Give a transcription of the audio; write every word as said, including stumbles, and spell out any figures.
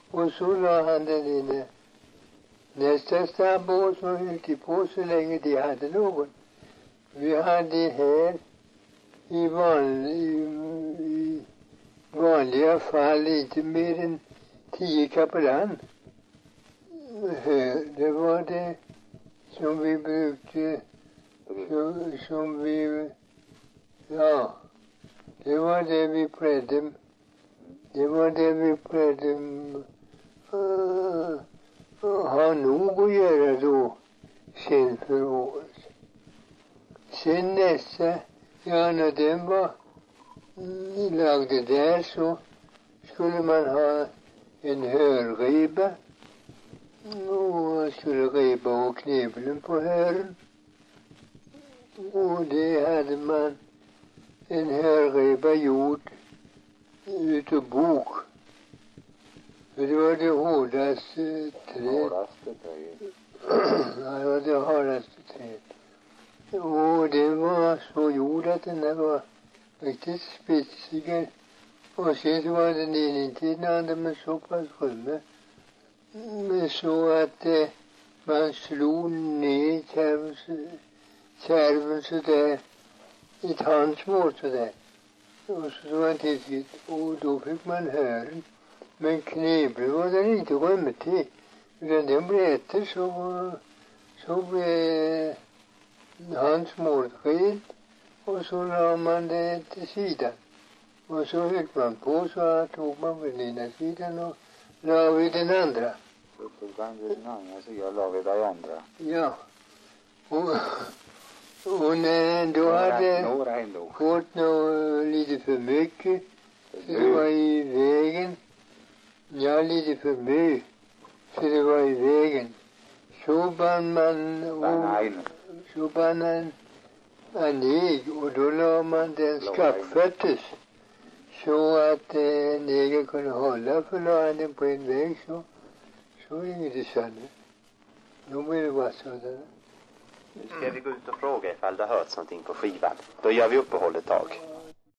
Och så la han den inne. Nästa stambo så höll de på så länge de hade någon. Vi hade här i, van, i, i vanliga fall inte mer än tio kapellan. Det var det som vi brukade, som, som vi, ja, det var det vi prädde, det var det vi prädde uh, ha nog att göra då, sen för oss. Sen nästa, ja när den var mm, lagde där så skulle man ha en hörreba. Och man skulle reba och kneblen på hören. Och det hade man en hörreba gjord utav bok. För det var det hårdaste träd. Ja, det var det hårdaste träd. Och det var så gjord att den där var riktigt spetsig. Och sen var den ena inte den andra men så pass rumme. Men så att eh, man slog ner kärven, kärven sådär, ett handsmål sådär. Och så var det till, och då fick man hören. Men kneblen var den inte römmet till. Utan den blev efter så, så blev handsmålet rent. Och så la man det till sidan. Och så höll man på så tog man på den ena sidan och la vid den andra. Så tog han vid den andra så jag la vid den andra. Ja. Och, och när då några, hade några fått något lite för mycket. Så det var i vägen. Ja, lite för mycket. Så det var i vägen. Så band man och, så band han anig och då la man den skafföttes. Så att eh, neger kunde hålla för la han den på en väg så. Så gick det sönder. Då blev det bara sådär. Nu ska vi gå ut och fråga ifall det har hörts någonting på skivan. Då gör vi uppehåll ett tag.